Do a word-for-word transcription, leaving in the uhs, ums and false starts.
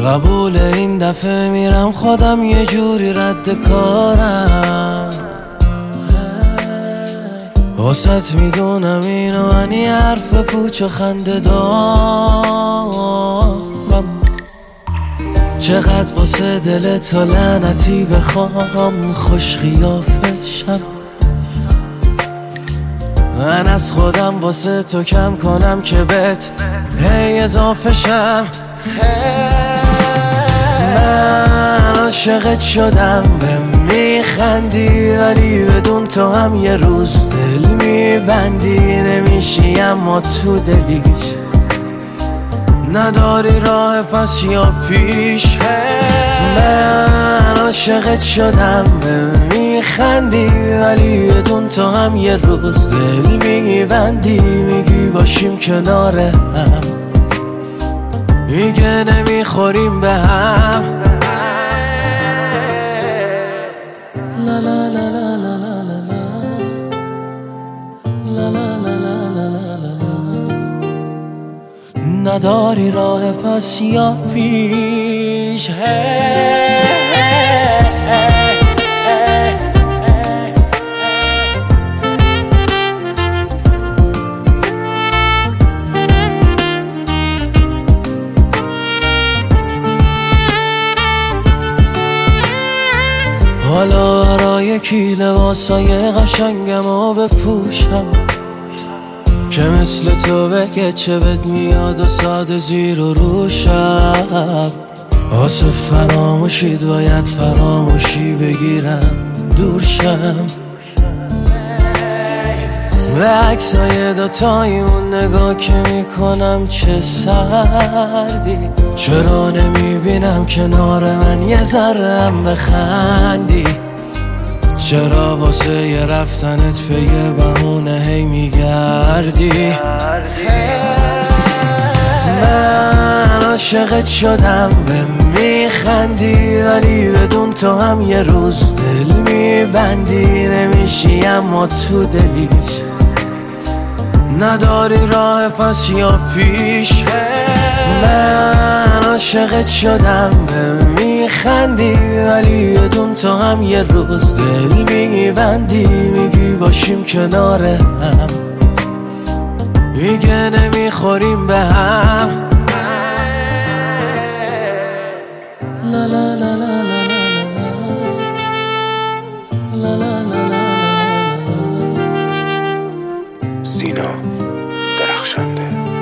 قبول این دفعه میرم خودم یه جوری رد کارم. واسط میدونم اینو انی حرف پوچ و خنده دارم. چقدر واسه دل تو لعنتی بخوام خوش خیافشم. من از خودم واسه تو کم کنم که بهت هی اضافه شم. من عاشقت شدم به میخندی، ولی بدون تو هم یه روز دل میبندی. نمیشی اما تو دلیش نداری راه پس یا پیش. من عاشقت شدم به میخندی، ولی بدون تو هم یه روز دل میبندی. میگی باشیم کنار هم، میگه نمیخوریم به هم. لا لا لا لا لا لا لا لا لا لا لا لا. نداری راه پس یا پیش. حالا برای یکی لباسای قشنگم و بپوشم که مثل تو بگه چه بد میاد و ساده زیر و روشم. واسه فراموشید باید فراموشی بگیرم دورشم. به عکسای دوتایمون نگاه که میکنم چه سردی. چرا نمیبینم کنار من یه ذره‌ام بخندی؟ چرا واسه یه رفتنت به یه بهونه هی میگردی؟ من عاشقت شدم به میخندی، ولی بدون تو هم یه روز دل میبندی. نمیشی اما تو دلیش نداری راه پس یا پیش. من عاشقت شدم به میخندی، ولی بدون تو هم یه روز دل میبندی. میگی باشیم کنار هم، میگه نمیخوریم به هم. لا لا لا لا لا لا لا لا. سینا درخشنده.